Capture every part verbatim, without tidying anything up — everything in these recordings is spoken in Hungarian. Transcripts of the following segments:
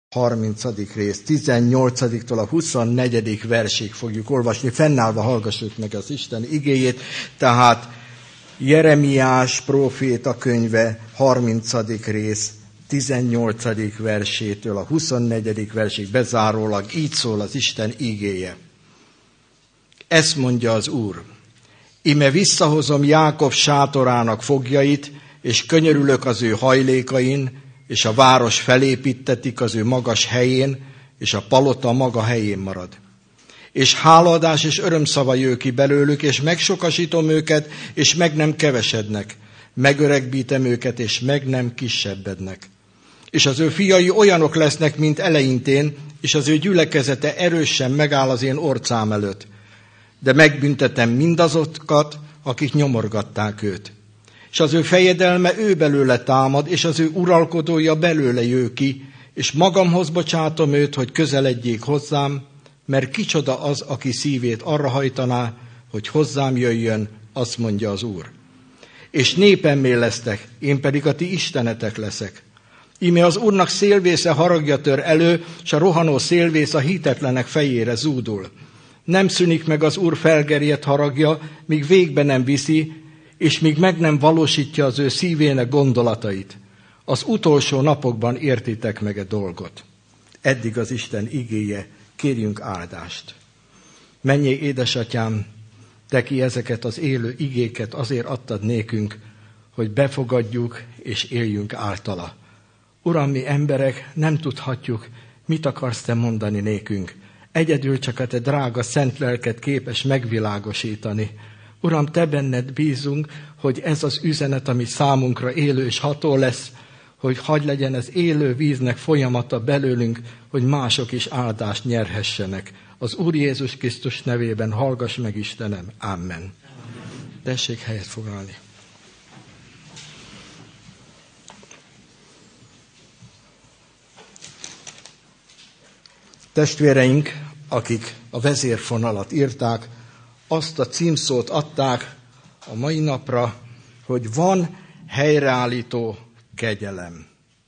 harmincadik rész, tizennyolcadiktól a huszonnegyedik versig fogjuk olvasni. Fennállva hallgassuk meg az Isten igéjét. Tehát Jeremiás próféta könyve, harmincadik rész, tizennyolcadik versétől a huszonnegyedik versig bezárólag így szól az Isten igéje. Ezt mondja az Úr: íme visszahozom Jákob sátorának foglyait, és könyörülök az ő hajlékain, és a város felépítetik az ő magas helyén, és a palota maga helyén marad. És hálaadás és örömszava jön ki belőlük, és megsokasítom őket, és meg nem kevesednek. Megöregbítem őket, és meg nem kisebbednek. És az ő fiai olyanok lesznek, mint eleintén, és az ő gyülekezete erősen megáll az én orcám előtt. De megbüntetem mindazokat, akik nyomorgatták őt. És az ő fejedelme ő belőle támad, és az ő uralkodója belőle jő ki, és magamhoz bocsátom őt, hogy közeledjék hozzám, mert kicsoda az, aki szívét arra hajtaná, hogy hozzám jöjjön, azt mondja az Úr. És népemmé lesztek, én pedig a ti istenetek leszek. Íme az Úrnak szélvésze haragja tör elő, s a rohanó szélvész a hitetlenek fejére zúdul. Nem szűnik meg az Úr felgerjedt haragja, míg végbe nem viszi, és míg meg nem valósítja az ő szívének gondolatait. Az utolsó napokban értitek meg a dolgot. Eddig az Isten igéje, kérjünk áldást. Menjél, édesatyám, te ki ezeket az élő igéket azért adtad nékünk, hogy befogadjuk és éljünk általa. Uram, mi emberek nem tudhatjuk, mit akarsz te mondani nékünk. Egyedül csak a te drága szent lelked képes megvilágosítani. Uram, te benned bízunk, hogy ez az üzenet, ami számunkra élő és ható lesz, hogy hadd legyen ez élő víznek folyamata belőlünk, hogy mások is áldást nyerhessenek. Az Úr Jézus Krisztus nevében hallgass meg, Istenem. Amen. Tessék helyet foglalni. Testvéreink, akik a vezérfonalat írták, azt a címszót adták a mai napra, hogy van helyreállító kegyelem.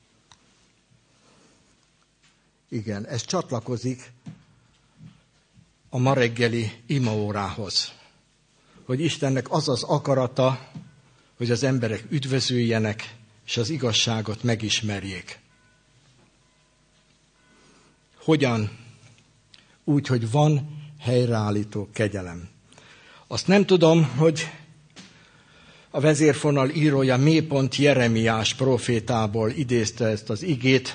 Igen, ez csatlakozik a ma reggeli imaórához, hogy Istennek az az akarata, hogy az emberek üdvözüljenek, és az igazságot megismerjék. Hogyan? Úgy, hogy van helyreállító kegyelem. Azt nem tudom, hogy a vezérfonal írója mélypont Jeremiás prófétából idézte ezt az igét,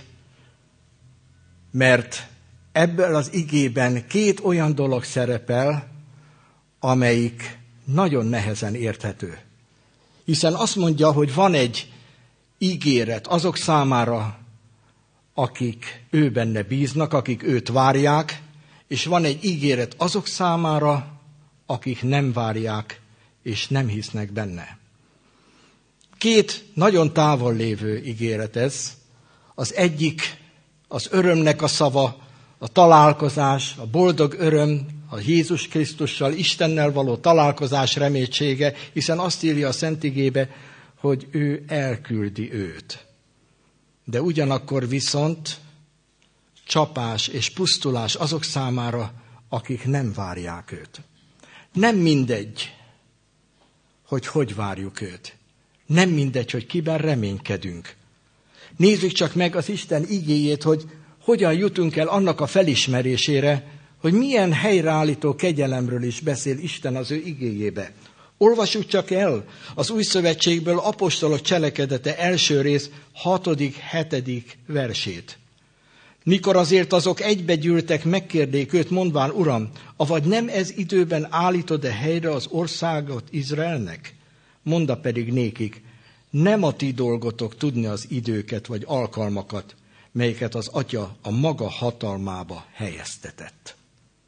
mert ebből az igében két olyan dolog szerepel, amelyik nagyon nehezen érthető. Hiszen azt mondja, hogy van egy ígéret azok számára, akik ő benne bíznak, akik őt várják, és van egy ígéret azok számára, akik nem várják és nem hisznek benne. Két nagyon távol lévő ígéret ez. Az egyik az örömnek a szava, a találkozás, a boldog öröm, a Jézus Krisztussal, Istennel való találkozás reménysége, hiszen azt írja a Szent Igébe, hogy ő elküldi őt. De ugyanakkor viszont csapás és pusztulás azok számára, akik nem várják őt. Nem mindegy, hogy hogy várjuk őt. Nem mindegy, hogy kiben reménykedünk. Nézzük csak meg az Isten igéjét, hogy hogyan jutunk el annak a felismerésére, hogy milyen helyreállító kegyelemről is beszél Isten az ő igéjébe. Olvassuk csak el az Új Szövetségből apostolok cselekedete első rész hatodik, hetedik versét. Mikor azért azok egybegyűltek, megkérdék őt, mondván, Uram, avagy nem ez időben állítod-e helyre az országot Izraelnek? Monda pedig nékik, nem a ti dolgotok tudni az időket vagy alkalmakat, melyeket az Atya a maga hatalmába helyeztetett.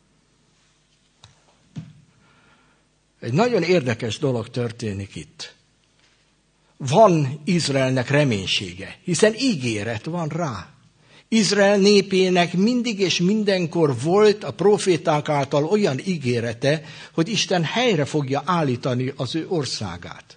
Egy nagyon érdekes dolog történik itt. Van Izraelnek reménysége, hiszen ígéret van rá. Izrael népének mindig és mindenkor volt a proféták által olyan ígérete, hogy Isten helyre fogja állítani az ő országát.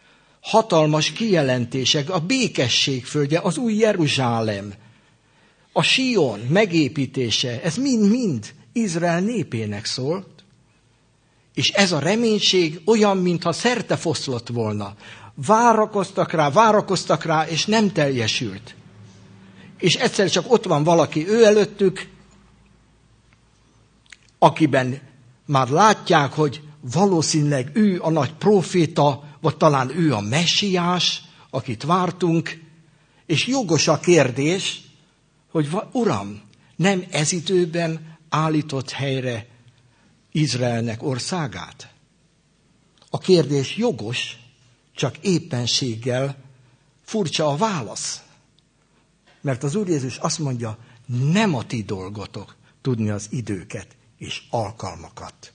Hatalmas kijelentések, a békesség földje, az új Jeruzsálem, a Sion megépítése, ez mind-mind Izrael népének szólt, és ez a reménység olyan, mintha szerte foszlott volna. Várakoztak rá, várakoztak rá, és nem teljesült. És egyszer csak ott van valaki ő előttük, akiben már látják, hogy valószínűleg ő a nagy próféta, vagy talán ő a messiás, akit vártunk, és jogos a kérdés, hogy Uram, nem ez időben állított helyre Izraelnek országát? A kérdés jogos, csak éppenséggel furcsa a válasz. Mert az Úr Jézus azt mondja, nem a ti dolgotok tudni az időket és alkalmakat.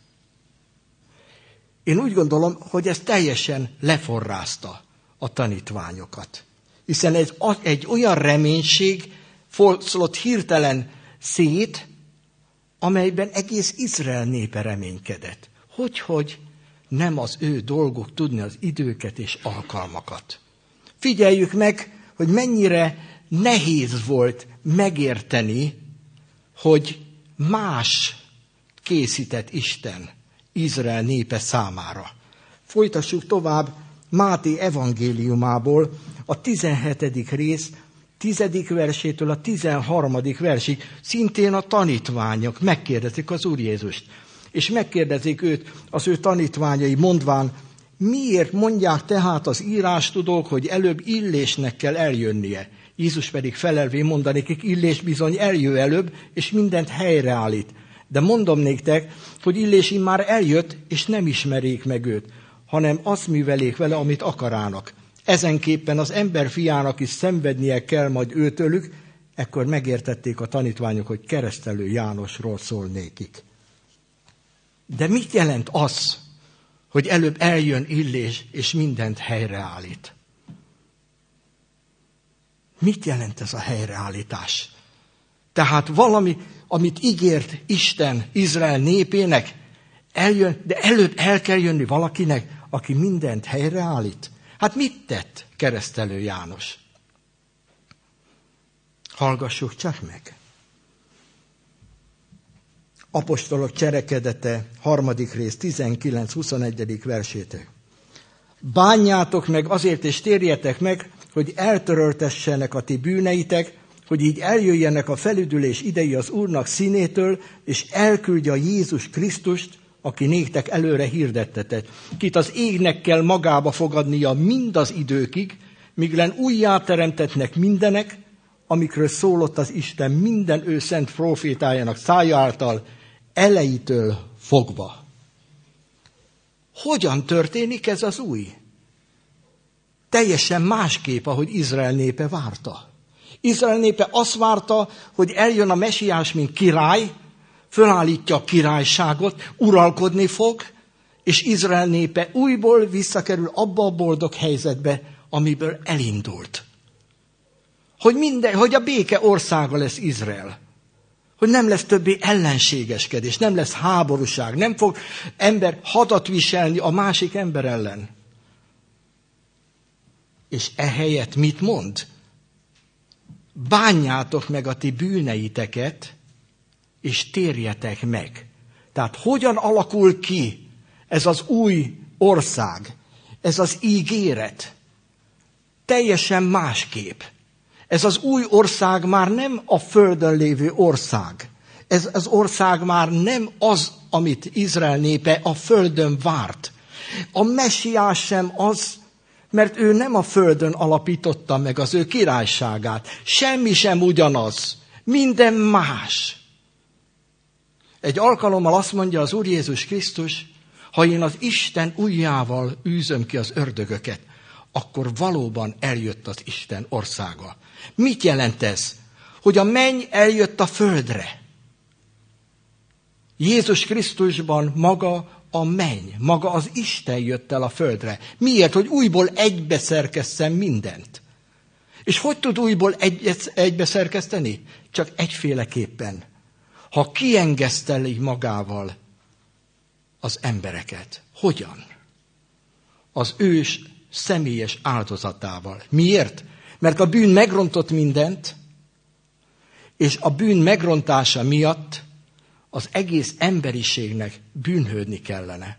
Én úgy gondolom, hogy ez teljesen leforrázta a tanítványokat. Hiszen ez egy olyan reménység foszlott hirtelen szét, amelyben egész Izrael népe reménykedett. Hogyhogy nem az ő dolguk tudni az időket és alkalmakat. Figyeljük meg, hogy mennyire nehéz volt megérteni, hogy más készített Isten Izrael népe számára. Folytassuk tovább Máté evangéliumából a tizenhetedik rész, tizedik versétől a tizenharmadik versig, szintén a tanítványok megkérdezik az Úr Jézust. És megkérdezik őt az ő tanítványai, mondván, miért mondják tehát az írástudók, hogy előbb Illésnek kell eljönnie? Jézus pedig felelvén mondanékik, Illés bizony eljő előbb, és mindent helyreállít. De mondom néktek, hogy Illés immár eljött, és nem ismerik meg őt, hanem azt művelék vele, amit akarának. Ezenképpen az ember fiának is szenvednie kell majd őtőlük, ekkor megértették a tanítványok, hogy keresztelő Jánosról szól nékik. De mit jelent az, hogy előbb eljön Illés, és mindent helyreállít? Mit jelent ez a helyreállítás? Tehát valami, amit ígért Isten Izrael népének, eljön, de előbb el kell jönni valakinek, aki mindent helyreállít. Hát mit tett keresztelő János? Hallgassuk csak meg. Apostolok cselekedete, harmadik rész, tizenkilenc-huszonegyedik versétek. Bánjátok meg azért, és térjetek meg, hogy eltöröltessenek a ti bűneitek, hogy így eljöjjenek a felüdülés idei az Úrnak színétől, és elküldje a Jézus Krisztust, aki néktek előre hirdettetek, kit az égnek kell magába fogadnia mind az időkig, míglen újjáteremtetnek mindenek, amikről szólott az Isten minden ő szent profétájának szája által, elejétől fogva. Hogyan történik ez az új? Teljesen másképp, ahogy Izrael népe várta. Izrael népe azt várta, hogy eljön a mesiás, mint király, fölállítja a királyságot, uralkodni fog, és Izrael népe újból visszakerül abba a boldog helyzetbe, amiből elindult. Hogy, minden, hogy a béke országa lesz Izrael. Hogy nem lesz többé ellenségeskedés, nem lesz háborúság, nem fog ember hadat viselni a másik ember ellen. És ehelyett mit mond? Bánjátok meg a ti bűneiteket, és térjetek meg. Tehát hogyan alakul ki ez az új ország, ez az ígéret? Teljesen másképp. Ez az új ország már nem a földön lévő ország. Ez az ország már nem az, amit Izrael népe a földön várt. A messiás sem az, mert ő nem a földön alapította meg az ő királyságát. Semmi sem ugyanaz. Minden más. Egy alkalommal azt mondja az Úr Jézus Krisztus, ha én az Isten ujjával űzöm ki az ördögöket, akkor valóban eljött az Isten országa. Mit jelent ez? Hogy a menny eljött a földre. Jézus Krisztusban maga a menny, maga az Isten jött el a földre. Miért? Hogy újból egybeszerkeszten mindent. És hogy tud újból egy, egybeszerkeszteni? Csak egyféleképpen. Ha kiengeszteli magával az embereket. Hogyan? Az ős személyes áldozatával. Miért? Mert a bűn megrontott mindent, és a bűn megrontása miatt az egész emberiségnek bűnhődni kellene.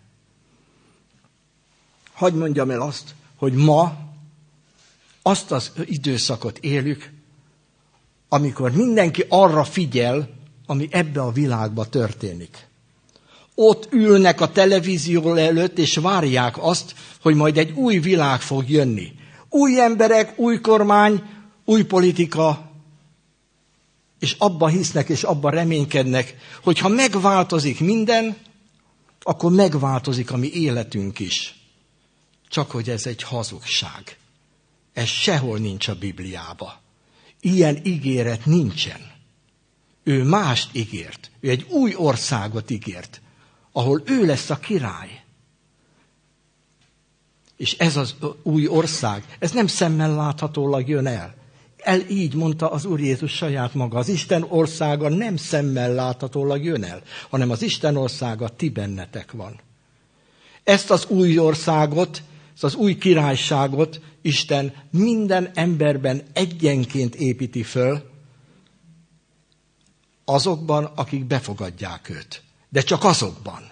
Hadd mondjam el azt, hogy ma azt az időszakot élük, amikor mindenki arra figyel, ami ebbe a világba történik. Ott ülnek a televízió előtt, és várják azt, hogy majd egy új világ fog jönni. Új emberek, új kormány, új politika, és abba hisznek, és abba reménykednek, hogy ha megváltozik minden, akkor megváltozik a mi életünk is. Csak hogy ez egy hazugság. Ez sehol nincs a Bibliában. Ilyen ígéret nincsen. Ő mást ígért. Ő egy új országot ígért, ahol ő lesz a király. És ez az új ország, ez nem szemmel láthatólag jön el. El így mondta az Úr Jézus saját maga. Az Isten országa nem szemmel láthatólag jön el, hanem az Isten országa ti bennetek van. Ezt az új országot, ezt az új királyságot Isten minden emberben egyenként építi föl, azokban, akik befogadják őt. De csak azokban.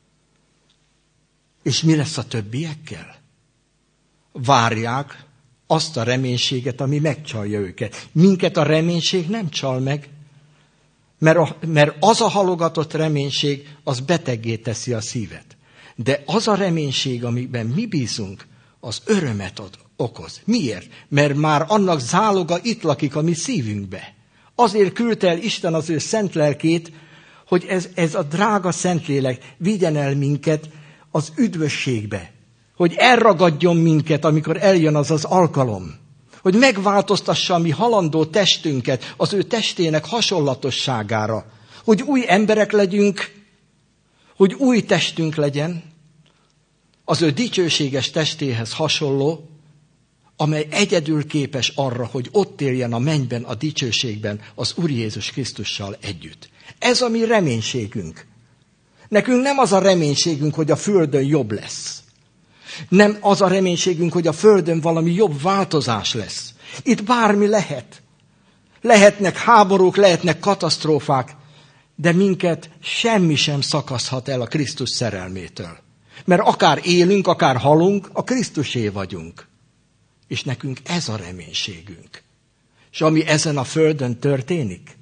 És mi lesz a többiekkel? Várják azt a reménységet, ami megcsalja őket. Minket a reménység nem csal meg, mert, a, mert az a halogatott reménység, az beteggé teszi a szívet. De az a reménység, amiben mi bízunk, az örömet ad, okoz. Miért? Mert már annak záloga itt lakik a mi szívünkbe. Azért küldte el Isten az ő szent lelkét, hogy ez, ez a drága Szentlélek vigyen el minket az üdvösségbe. Hogy elragadjon minket, amikor eljön az az alkalom. Hogy megváltoztassa a mi halandó testünket az ő testének hasonlatosságára. Hogy új emberek legyünk, hogy új testünk legyen, az ő dicsőséges testéhez hasonló, amely egyedül képes arra, hogy ott éljen a mennyben, a dicsőségben az Úr Jézus Krisztussal együtt. Ez a mi reménységünk. Nekünk nem az a reménységünk, hogy a földön jobb lesz. Nem az a reménységünk, hogy a földön valami jobb változás lesz. Itt bármi lehet. Lehetnek háborúk, lehetnek katasztrófák, de minket semmi sem szakaszhat el a Krisztus szerelmétől. Mert akár élünk, akár halunk, a Krisztusé vagyunk. És nekünk ez a reménységünk. És ami ezen a földön történik,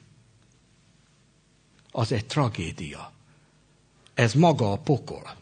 az egy tragédia. Ez maga a pokol.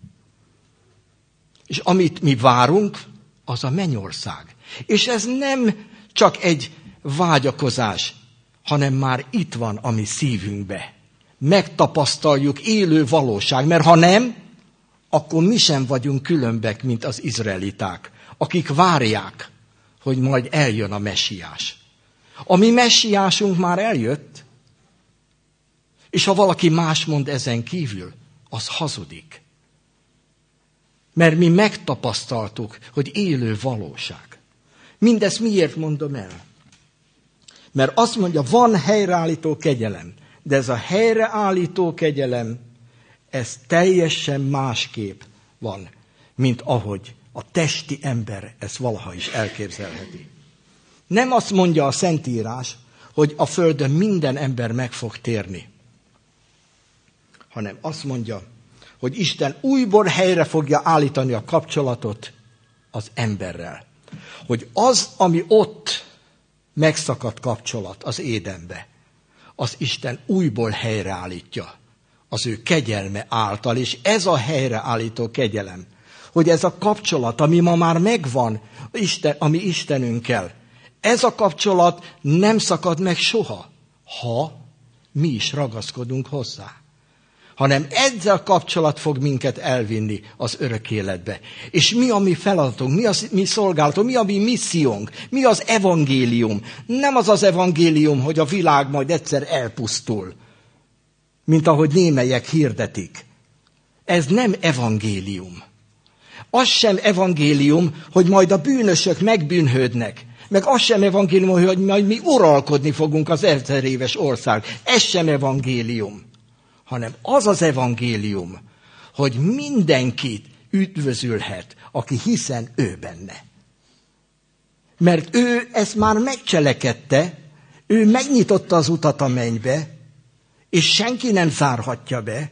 És amit mi várunk, az a mennyország. És ez nem csak egy vágyakozás, hanem már itt van a mi szívünkbe. Megtapasztaljuk élő valóság, mert ha nem, akkor mi sem vagyunk különbek, mint az izraeliták, akik várják, hogy majd eljön a messiás. A mi messiásunk már eljött, és ha valaki más mond ezen kívül, az hazudik. Mert mi megtapasztaltuk, hogy élő valóság. Mindezt miért mondom el? Mert azt mondja, van helyreállító kegyelem, de ez a helyreállító kegyelem, ez teljesen másképp van, mint ahogy a testi ember ezt valaha is elképzelheti. Nem azt mondja a Szentírás, hogy a földön minden ember meg fog térni, hanem azt mondja, hogy Isten újból helyre fogja állítani a kapcsolatot az emberrel. Hogy az, ami ott megszakadt kapcsolat az Édenbe, az Isten újból helyreállítja az ő kegyelme által, és ez a helyreállító kegyelem, hogy ez a kapcsolat, ami ma már megvan, Isten, ami Istenünkkel, ez a kapcsolat nem szakad meg soha, ha mi is ragaszkodunk hozzá. Hanem ezzel a kapcsolat fog minket elvinni az örök életbe. És mi a mi feladatunk, mi a mi szolgálatunk, mi a mi missziónk, mi az evangélium. Nem az az evangélium, hogy a világ majd egyszer elpusztul, mint ahogy némelyek hirdetik. Ez nem evangélium. Az sem evangélium, hogy majd a bűnösök megbűnhődnek. Meg az sem evangélium, hogy majd mi uralkodni fogunk az ezer éves ország. Ez sem evangélium. Hanem az az evangélium, hogy mindenkit üdvözülhet, aki hiszen ő benne. Mert ő ezt már megcselekedte, Ő megnyitotta az utat a mennybe, és senki nem zárhatja be.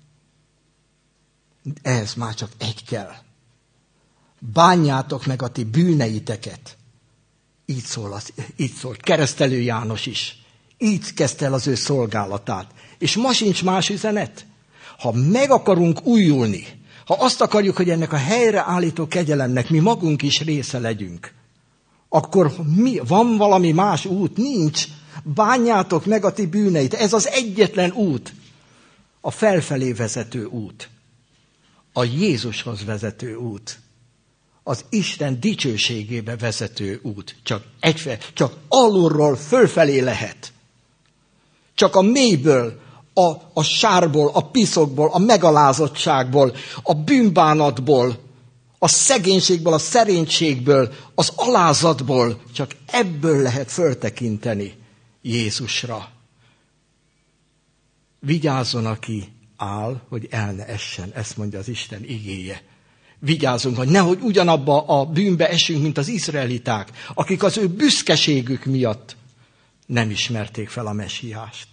Ehhez már csak egy kell. Bánjátok meg a ti bűneiteket. Így szól, az, így szól Keresztelő János is. Így kezdte el az ő szolgálatát. És ma sincs más üzenet. Ha meg akarunk újulni, ha azt akarjuk, hogy ennek a helyreállító kegyelemnek mi magunk is része legyünk, akkor mi, van valami más út? Nincs. Bánjátok meg a ti bűneit. Ez az egyetlen út. A felfelé vezető út. A Jézushoz vezető út. Az Isten dicsőségébe vezető út. Csak egyféle, csak alulról fölfelé lehet. Csak a mélyből, a, a sárból, a piszokból, a megalázottságból, a bűnbánatból, a szegénységből, a szerénységből, az alázatból, csak ebből lehet föltekinteni Jézusra. Vigyázzon, aki áll, hogy el ne essen, ezt mondja az Isten igéje. Vigyázzunk, hogy nehogy ugyanabba a bűnbe esünk, mint az izraeliták, akik az ő büszkeségük miatt nem ismerték fel a mesiást.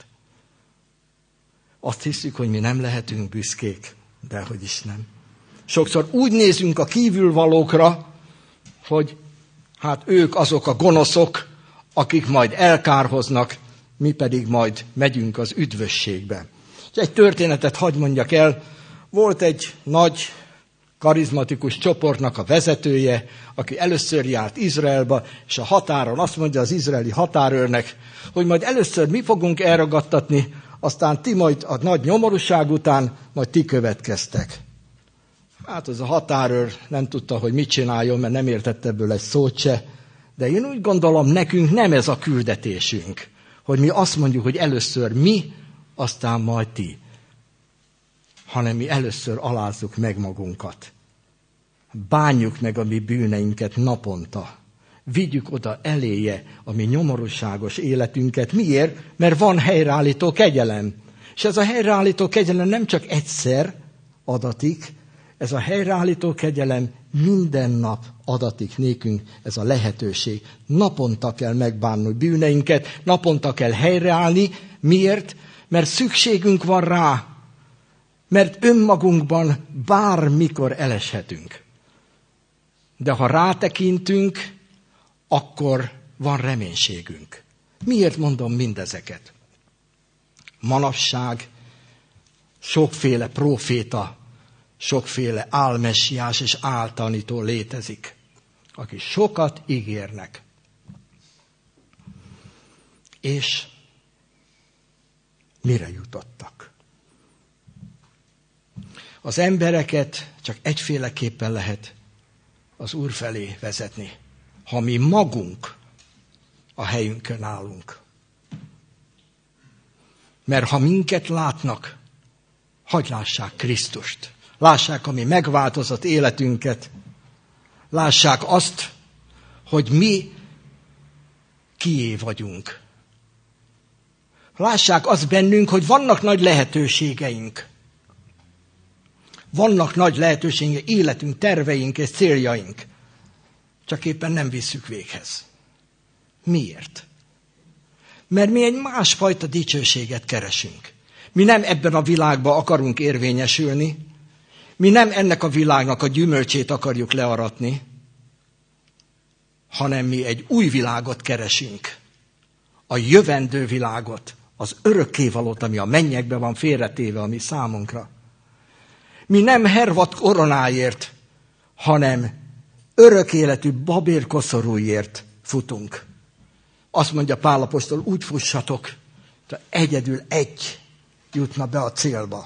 Azt hiszük, hogy mi nem lehetünk büszkék, de hogy is nem. Sokszor úgy nézünk a kívülvalókra, hogy hát ők azok a gonoszok, akik majd elkárhoznak, mi pedig majd megyünk az üdvösségbe. És egy történetet hadd mondjak el. Volt egy nagy, karizmatikus csoportnak a vezetője, aki először járt Izraelba, és a határon azt mondja az izraeli határőrnek, hogy majd először mi fogunk elragadtatni, aztán ti majd a nagy nyomorúság után, majd ti következtek. Hát az a határőr nem tudta, hogy mit csináljon, mert nem értette ebből egy szót se, de én úgy gondolom, nekünk nem ez a küldetésünk, hogy mi azt mondjuk, hogy először mi, aztán majd ti, hanem mi először alázzuk meg magunkat. Bánjuk meg a mi bűneinket naponta. Vigyük oda eléje a mi nyomorúságos életünket. Miért? Mert van helyreállító kegyelem. És ez a helyreállító kegyelem nem csak egyszer adatik, ez a helyreállító kegyelem minden nap adatik nékünk, ez a lehetőség. Naponta kell megbánni bűneinket, naponta kell helyreállni. Miért? Mert szükségünk van rá. Mert önmagunkban bármikor eleshetünk. De ha rátekintünk, akkor van reménységünk. Miért mondom mindezeket? Manapság sokféle próféta, sokféle álmesiás és áltanító létezik, akik sokat ígérnek. És mire jutottak? Az embereket csak egyféleképpen lehet az Úr felé vezetni, ha mi magunk a helyünkön állunk. Mert ha minket látnak, hadd lássák Krisztust. Lássák a mi megváltozott életünket. Lássák azt, hogy mi kié vagyunk. Lássák azt bennünk, hogy vannak nagy lehetőségeink. Vannak nagy lehetőségeink, életünk, terveink és céljaink. Csak éppen nem visszük véghez. Miért? Mert mi egy másfajta dicsőséget keresünk. Mi nem ebben a világban akarunk érvényesülni, mi nem ennek a világnak a gyümölcsét akarjuk learatni, hanem mi egy új világot keresünk. A jövendő világot, az örökkévalót, ami a mennyekben van félretéve a mi számunkra. Mi nem hervad koronáért, hanem örök életű babérkoszorúért futunk. Azt mondja Pál apostol, úgy fussatok, hogy egyedül egy jutna be a célba.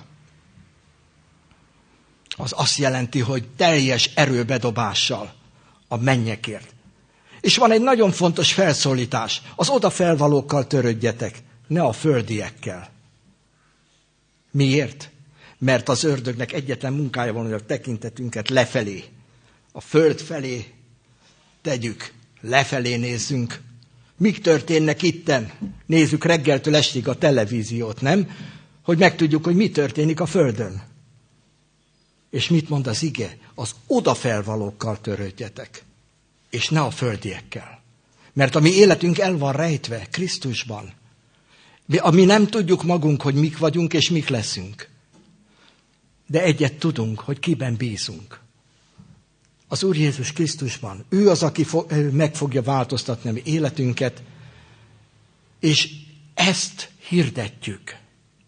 Az azt jelenti, hogy teljes erőbedobással a mennyekért. És van egy nagyon fontos felszólítás. Az odafelvalókkal törődjetek, ne a földiekkel. Miért? Mert az ördögnek egyetlen munkája van, hogy a tekintetünket lefelé, a föld felé tegyük, lefelé nézzünk. Mik történnek itten? Nézzük reggeltől estig a televíziót, nem? Hogy megtudjuk, hogy mi történik a földön. És mit mond az ige? Az odafelvalókkal törődjetek, és ne a földiekkel. Mert a mi életünk el van rejtve Krisztusban. Mi, ami nem tudjuk magunk, hogy mik vagyunk és mik leszünk. De egyet tudunk, hogy kiben bízunk. Az Úr Jézus Krisztusban. Ő az, aki fo- meg fogja változtatni a mi életünket, és ezt hirdetjük.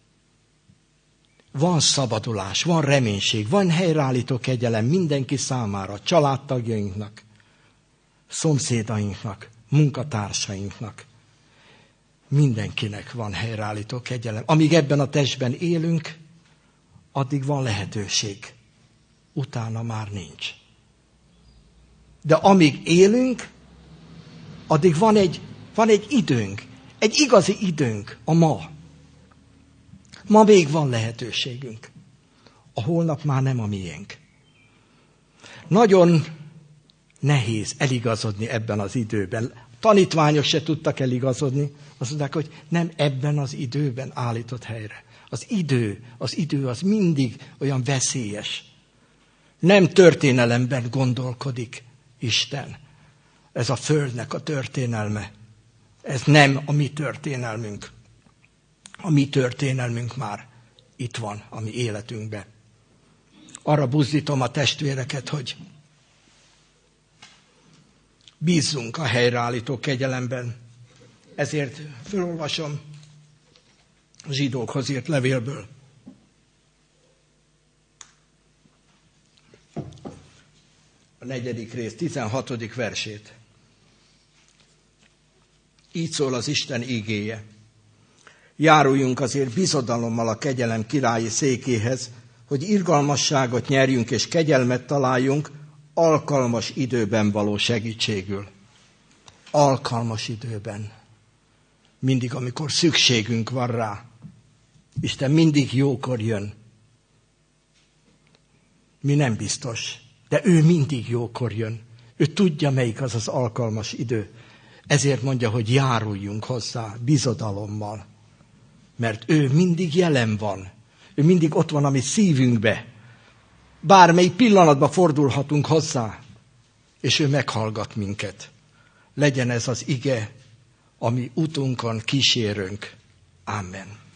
Van szabadulás, van reménység, van helyreállító kegyelem mindenki számára, családtagjainknak, szomszédainknak, munkatársainknak. Mindenkinek van helyreállító kegyelem. Amíg ebben a testben élünk, addig van lehetőség. Utána már nincs. De amíg élünk, addig van egy, van egy időnk, egy igazi időnk, a ma. Ma még van lehetőségünk. A holnap már nem a miénk. Nagyon nehéz eligazodni ebben az időben. Tanítványok se tudtak eligazodni. Azt mondták, hogy nem ebben az időben állított helyre. Az idő, az idő az mindig olyan veszélyes. Nem történelemben gondolkodik Isten. Ez a földnek a történelme. Ez nem a mi történelmünk. A mi történelmünk már itt van a mi életünkben. Arra buzdítom a testvéreket, hogy bízzunk a helyreállító kegyelemben. Ezért felolvasom a zsidókhoz írt levélből. A negyedik rész, tizenhatodik versét. Így szól az Isten igéje. Járuljunk azért bizodalommal a kegyelem királyi székéhez, hogy irgalmasságot nyerjünk és kegyelmet találjunk alkalmas időben való segítségül. Alkalmas időben. Mindig, amikor szükségünk van rá. Isten mindig jókor jön. Mi nem biztos, de ő mindig jókor jön. Ő tudja, melyik az az alkalmas idő. Ezért mondja, hogy járuljunk hozzá bizodalommal. Mert ő mindig jelen van. Ő mindig ott van a mi szívünkbe. Bármely pillanatban fordulhatunk hozzá, és ő meghallgat minket. Legyen ez az ige, ami utunkon kísérünk. Amen.